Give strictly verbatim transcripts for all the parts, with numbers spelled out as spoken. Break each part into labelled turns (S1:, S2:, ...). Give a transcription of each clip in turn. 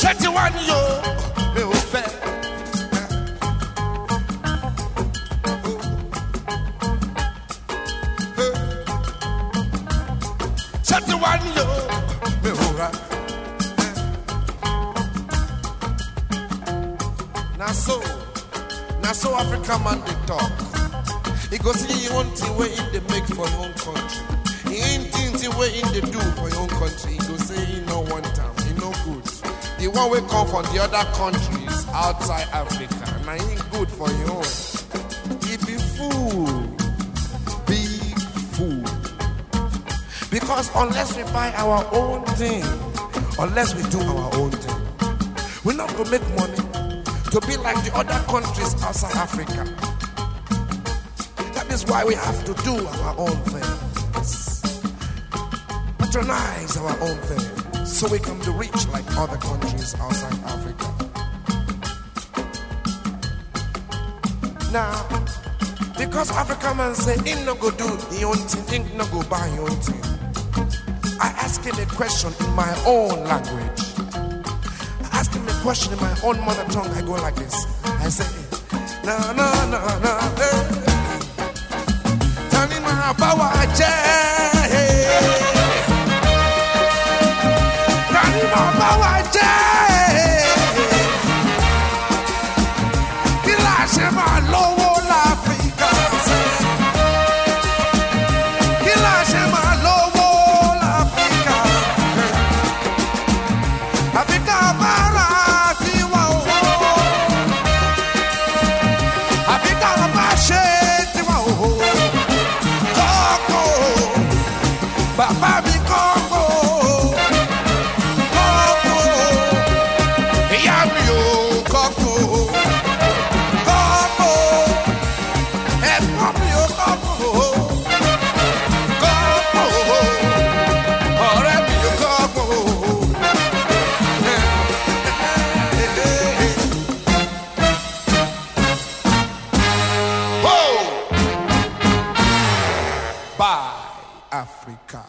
S1: Chetty one yo, me o fe. Chetty one yo, me o ra. Now so, now so African man they talk. He go see you want thing where in they make for your own country. He ain't things where in they do for your own country. He go say he no one time, he no good. The one we come from the other countries outside Africa, now he ain't good for your own. He be fool, big fool. Because unless we buy our own thing, unless we do our own thing, we're not gonna make money to be like the other countries outside Africa. That is why we have to do our own things. Patronize our own things so we can be rich like other countries outside Africa. Now, because African man say, he no go do his own thing, he no go buy his own thing. I ask him a question in my own language. I ask him a question in my own mother tongue. I go like this. I say, na na na na, eh. Tani mabawa je, tani mabawa je. Kila se ma lowo l'Africa, kila se ma lowo l'Africa. Africa mara tiwa o, Africa mashe tiwa o. Baba mi koko, koko, iya mi o koko, koko, ẹ̀gbọ́n mi o koko, koko, ọ̀rẹ́ mi o koko. Oh, bye, Africa.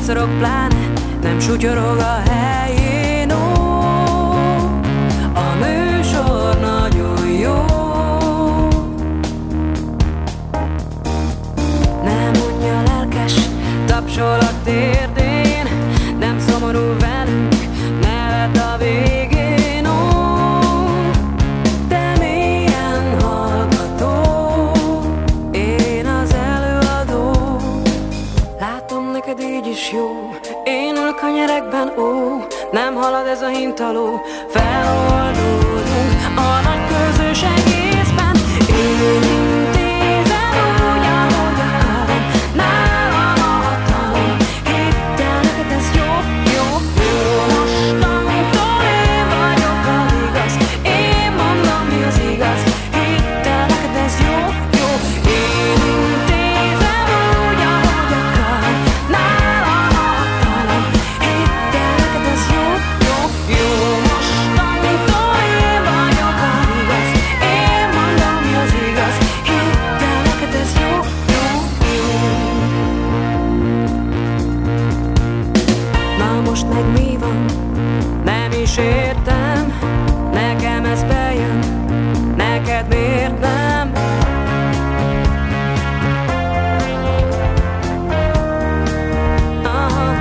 S2: koszorog pláne, nem sutyorog a helyén, ó, a műsor nagyon jó. Nem mondja lelkes, tapsol a térdén, nem szomorú velünk, nevet a végén, ó, de mélyen hallgató, én az előadó. Látom, neked így is jó, én ülök a nyerekben, ó, nem halad ez a hintaló, feloldódunk a nagy közös egészben. Én intézem úgy, ahogy akarom, nálam a hatalom, hidd el, neked ez jó, jó, jó. Mostantól én vagyok a igaz, én mondom, mi az igaz, hidd el, neked ez jó, jó. Én intézem úgy, ahogy akarom, nálam a hatalom, hidd el, neked ez jó, jó, jó. Mostantól én vagyok a igaz, én mondom, mi az igaz, hidd el, neked ez jó, jó, jó. Na most meg mi van? Nem is értem, nekem ez bejön, neked miért nem? Ah,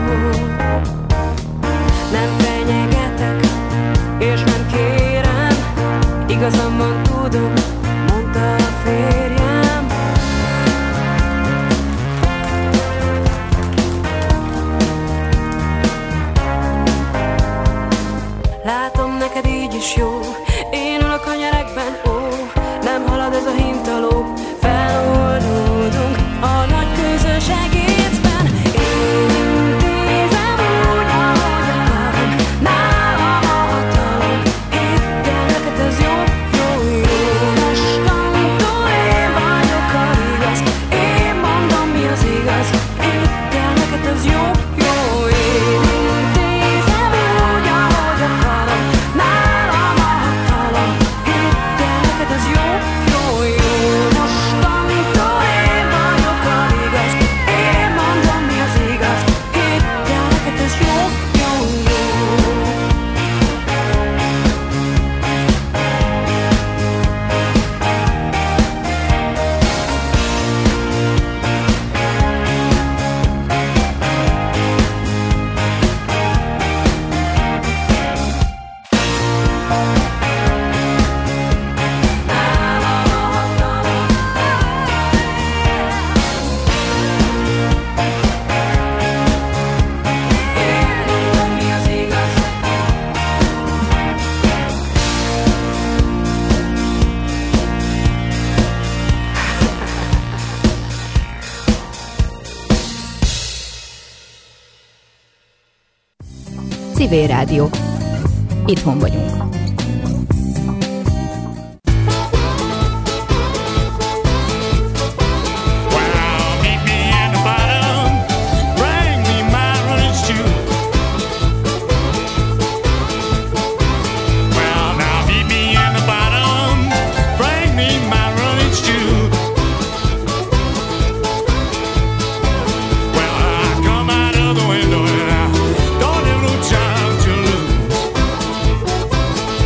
S2: nem fenyegetek, és nem kérem, igazam van, tudom, mondta a férjem. Látom, neked így is jó, én ülök a nyerekben, ó, nem halad ez a hintaló, feloldódunk a nagy közös egészben. Én intézem úgy, ahogy akarom, nálam a hatalom, hidd el, neked ez jó, jó, jó. Mostantól én vagyok a igaz, én mondom, mi az igaz, hidd el, neked ez jó, jó. Én intézem úgy, ahogy akarom, nálam a hatalom, hidd el, neked ez jó, jó, jó. Mostantól én vagyok a igaz, én mondom, mi az igaz, hidd el, neked ez jó, jó, jó. Én mondom, mi az igaz.
S3: Civil Rádió. Itthon vagyunk.
S4: Well, meet me at the bottom, bring me my running shoe. Well, now meet me at the bottom, bring me my running shoe. Well, I come out of the window and I don't have no time to lose.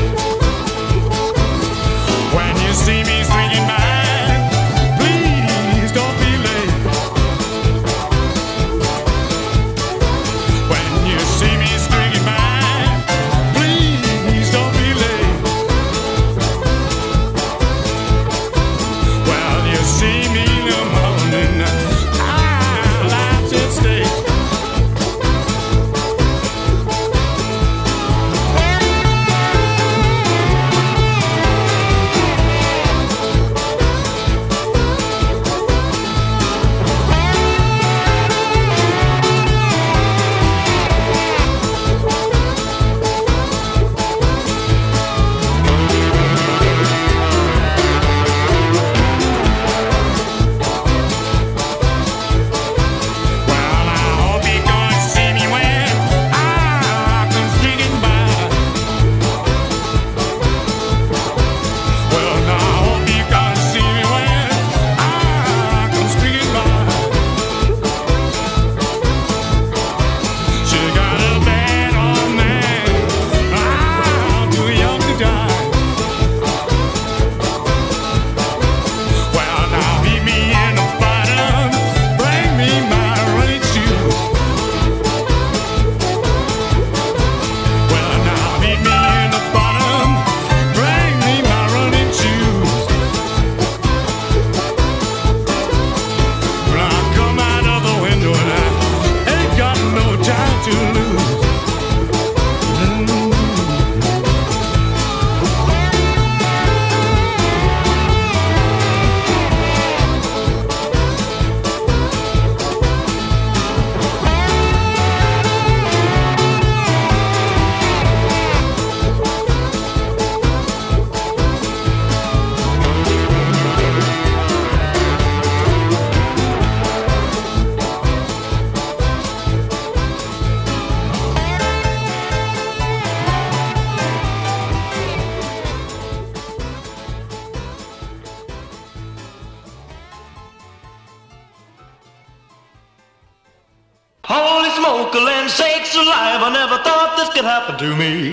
S5: smoke, land sakes alive, I never thought this could happen to me.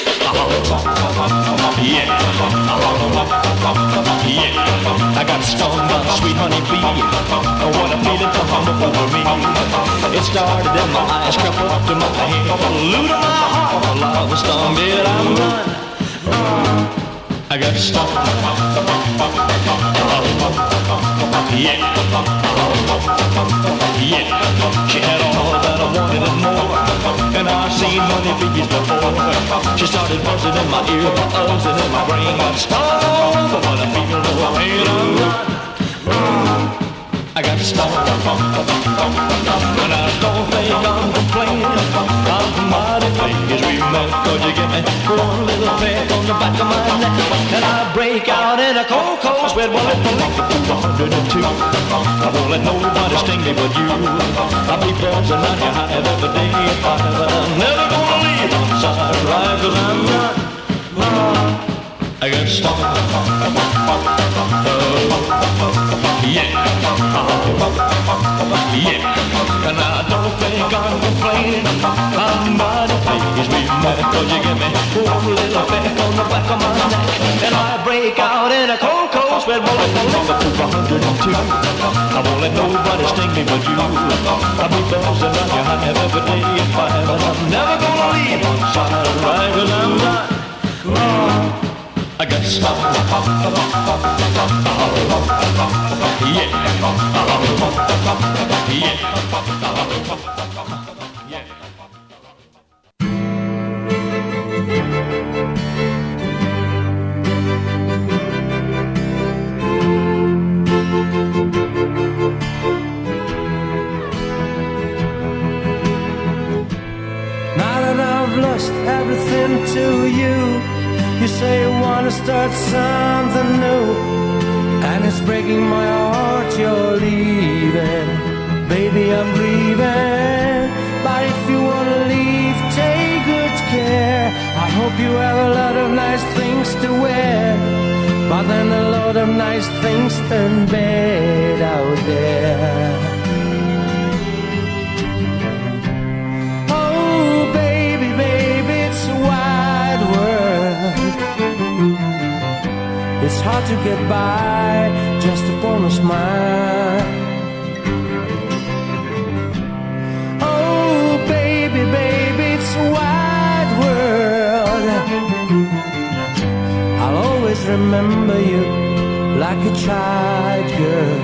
S5: Yeah, yeah, I got stung by a sweet honey bee. What a feeling to hum over me. It started in my eyes, crept up to my head, flew to my heart. A love stung, did I run? I got stung. Yeah, yeah, she had all that I wanted and more, and I've seen honey bees before. She started buzzing in my ear, buzzing in my brain, got stung. But what a feeling, the pain I'm done. I got stung, and I don't think I'm complaining. I'm mighty pleased we met, 'cause you give me one little peck on the back of my neck, and I break out in a cold, cold sweat. Well, if I make it to one hundred and two, I won't let nobody sting me but you. I'll be buzzing on your hive every day if I ever. I'm never gonna leave one side right, 'cause I'm not. I got stung. Yeah, yeah, and I don't think I'm complaining. I'm mighty pleased we met, 'cause you give me one little peck on the back of my neck, and I break out in a cold, cold sweat. Well, if I make it to one hundred and two, I won't let nobody sting me but you. I'll be buzzing on your hive every day if I ever. I'm never gonna leave one side right, 'cause I'm not. I got stung. Yeah. Yeah.
S6: Now that I've lost everything to you, you say you wanna start something new, and it's breaking my heart you're leaving. Baby, I'm grieving, but if you wanna leave, take good care. I hope you have a lot of nice things to wear, but then a lot of nice things turn bad out there. Oh, baby, baby, it's a wide world. It's hard to get by just upon a smile. Oh, baby, baby, it's a wide world. I'll always remember you like a child, girl.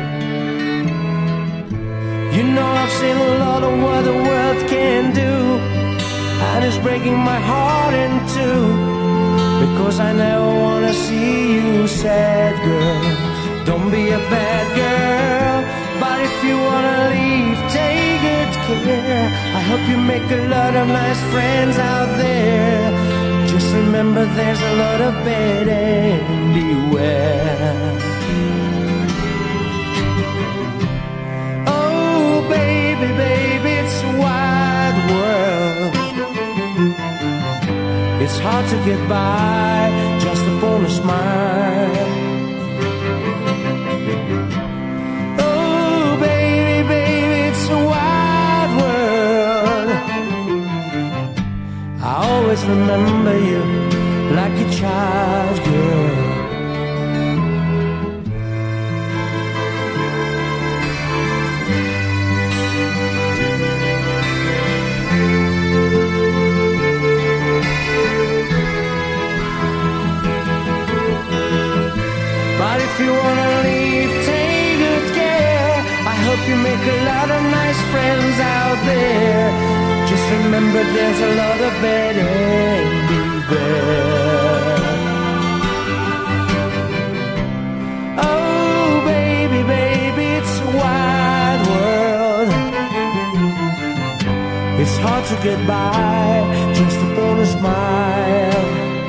S6: You know I've seen a lot of what the world can do, and it's breaking my heart in two, because I never wanna see you sad, girl. Don't be a bad girl, but if you wanna leave, take good care. I hope you make a lot of nice friends out there. Just remember there's a lot of bad and beware. Oh, baby, baby, it's a wide world. It's hard to get by just upon a smile. Oh, baby, baby, it's a wide world. I always remember you like a child, girl. If you wanna leave, take good care. I hope you make a lot of nice friends out there. Just remember there's a lot of bad and beware. Oh, baby, baby, it's a wide world. It's hard to get by just upon a smile.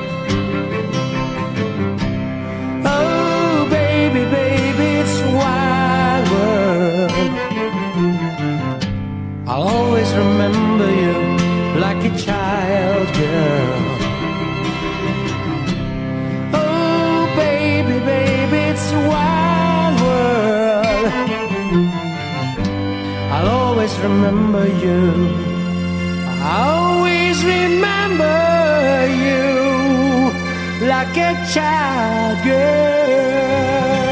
S6: Baby, baby, it's a wide world. I'll always remember you like a child, girl. Oh, baby, baby, it's a wide world. I'll always always remember you. I always remember you like a child girl.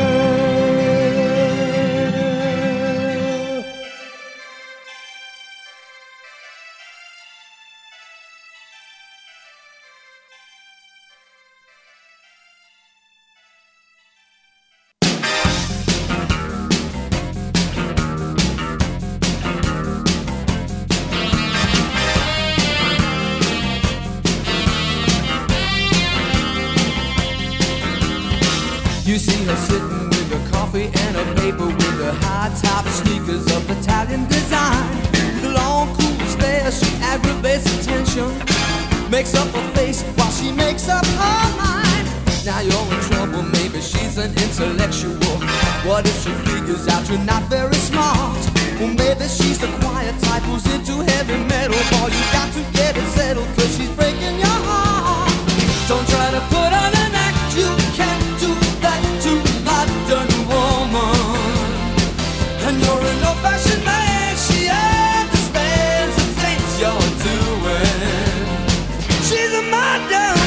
S7: You see her sitting with a coffee and a paper with her high-top sneakers of Italian design. With a long, cool stare, she aggravates attention, makes up her face while she makes up her mind. Now you're in trouble, maybe she's an intellectual. What if she figures out you're not very smart? Well, maybe she's the quiet type who's into heavy metal. Boy, you got to get it settled, cause she's breaking your heart. Don't try to put on an act, you can't do that to modern woman. And you're an old-fashioned man, she understands the things you're doing. She's a modern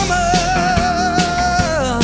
S7: woman.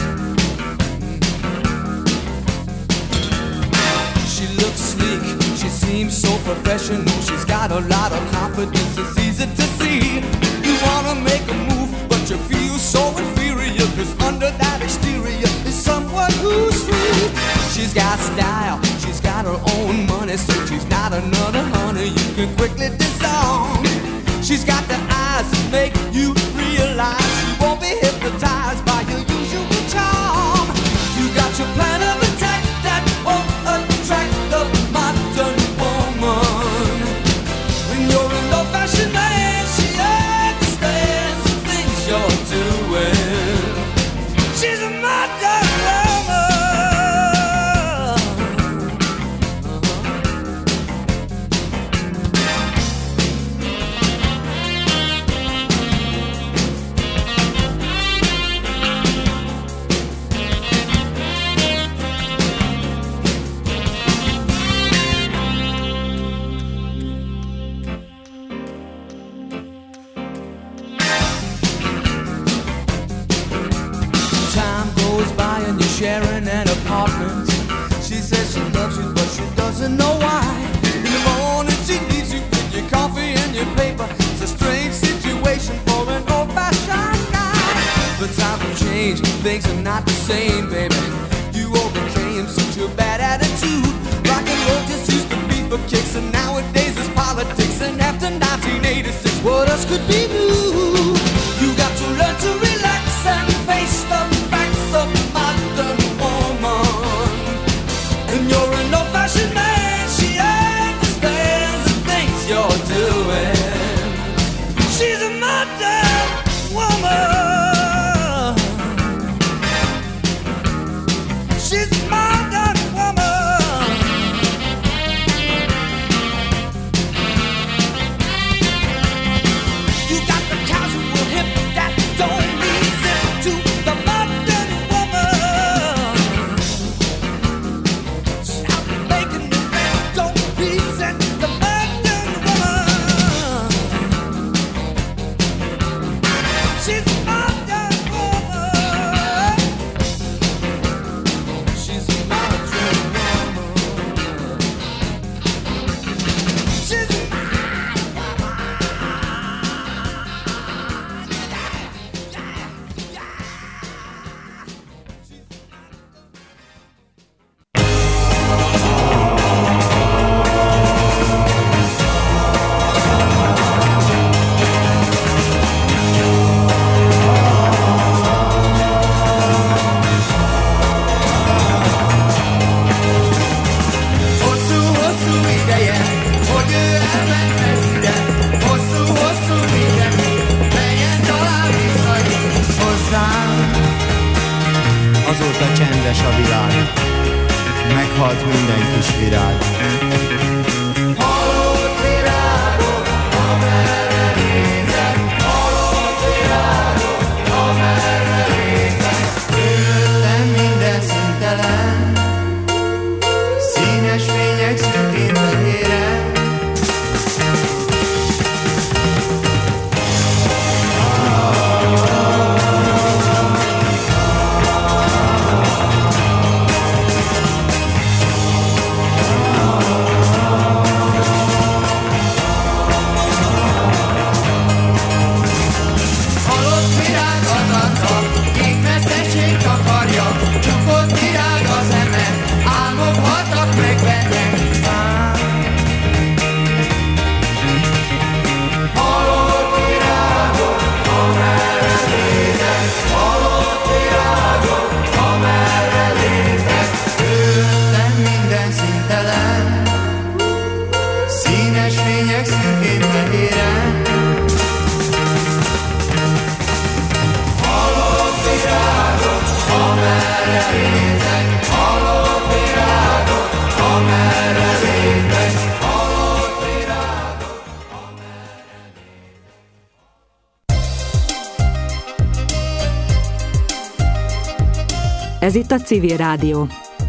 S7: She looks sleek, she seems so professional. She's got a lot of confidence, it's easy to see. You wanna make a move, but you feel so inferior, cause under that exterior is someone who's free. She's got style, she's got her own money, so she's not another honey you can quickly disarm. She's got the eyes that make you realize she won't be hypnotized by your usual charm. You got your plan of attack that won't attract the modern woman. When you're an old-fashioned man, she understands the things you're doing. She's a modern woman. Time goes by and you're sharing an apartment. She says she loves you, but she doesn't know why. In the morning she leaves you with your coffee and your paper. It's a strange situation for an old-fashioned guy. But times have changed, things are not the same, baby. You overcame such a bad attitude. Rock and roll just used to be for kicks, and nowadays it's politics. And after nineteen eighty-six, what else could be new? You got to learn to relax and face the facts of modern woman. And you're an old-fashioned man, she understands the things you're doing. She's a modern woman. She's a modern woman. You got the casual hip that don't listen to the modern woman. Stop making the man don't resent the modern woman. She's a modern woman. She's a modern woman. She's a hosszú-hosszú ideje, hogy ő elment messzire. Hosszú-hosszú mindenki, menjen talán visszajön hozzám.
S8: Azóta csendes a világ, meghalt minden kis virág.
S7: Halott virágok, amerre nézek, halott virágok, amerre nézek.
S8: Körülöttem minden szüntelen, színes fények szűkén fehére.
S9: Ez itt a Civil Rádió.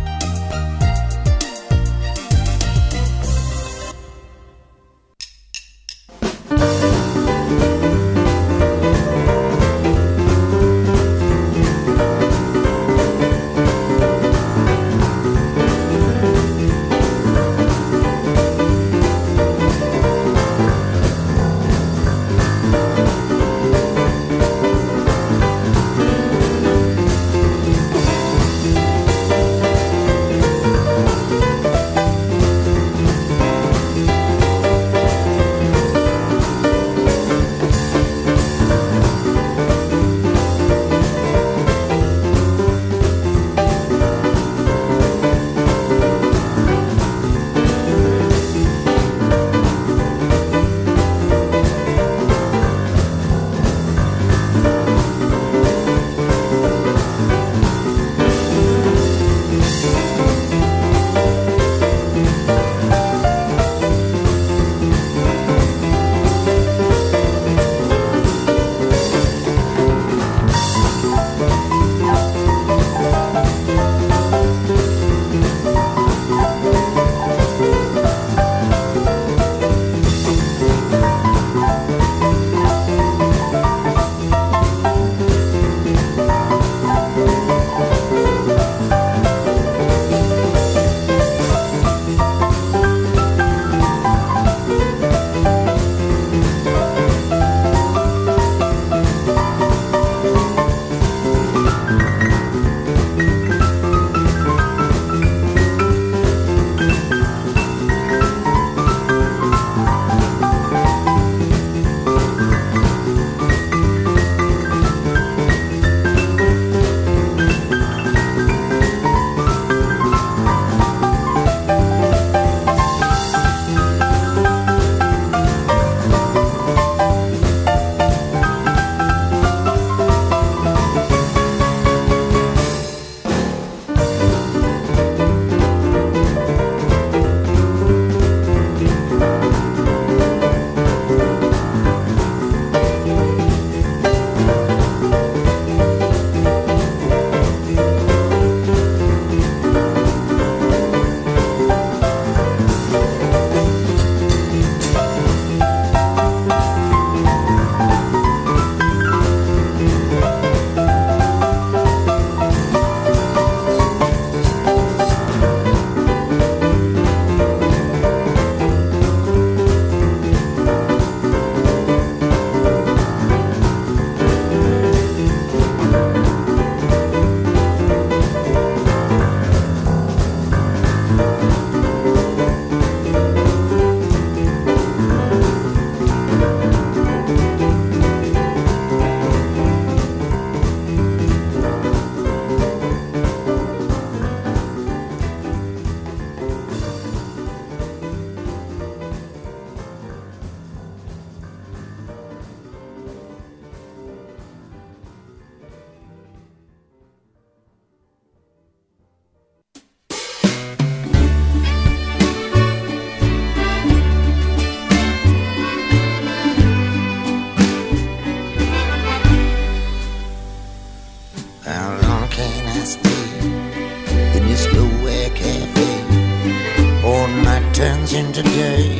S10: into day.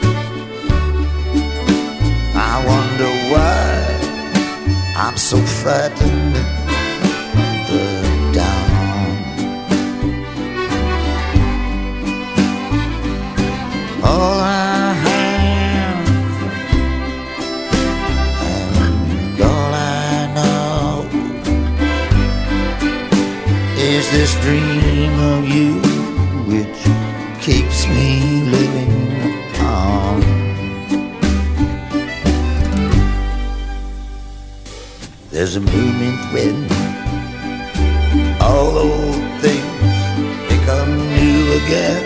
S10: I wonder why I'm so frightened of the dawn. All I have and all I know is this dream of you, which keeps me living on. There's a movement when all old things become new again.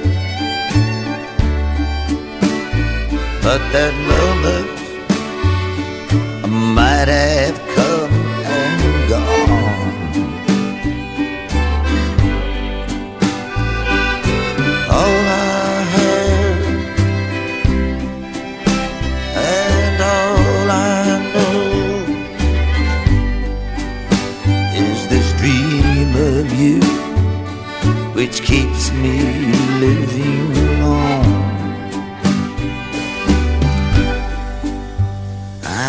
S10: But that moment might have come and gone. All I have and all I know is this dream of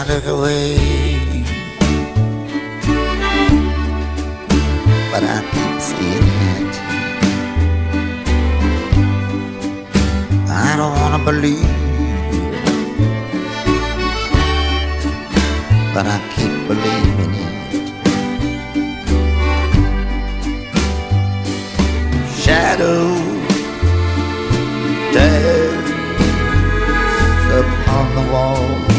S10: look away, but I keep seeing it. I don't wanna believe it, but I keep believing it. Shadows dance upon the wall,